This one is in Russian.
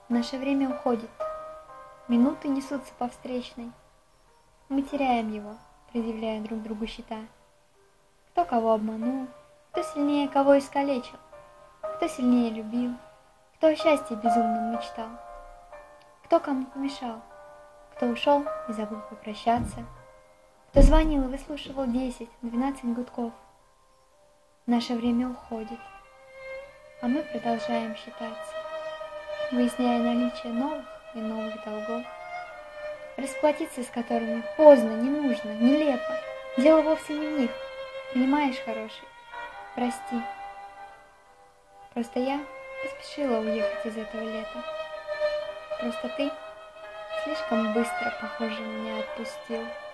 Наше время уходит, минуты несутся по встречной. Мы теряем его, предъявляя друг другу счета. Кто кого обманул, кто сильнее кого искалечил, кто сильнее любил, кто о счастье безумном мечтал, кто кому помешал, кто ушел и забыл попрощаться, кто звонил и выслушивал 10-12 гудков. Наше время уходит, а мы продолжаем считаться, выясняя наличие новых и новых долгов, расплатиться с которыми поздно, не нужно, нелепо. Дело вовсе не в них, понимаешь, хороший? Прости. Просто я поспешила уехать из этого лета. Просто ты слишком быстро, похоже, меня отпустил.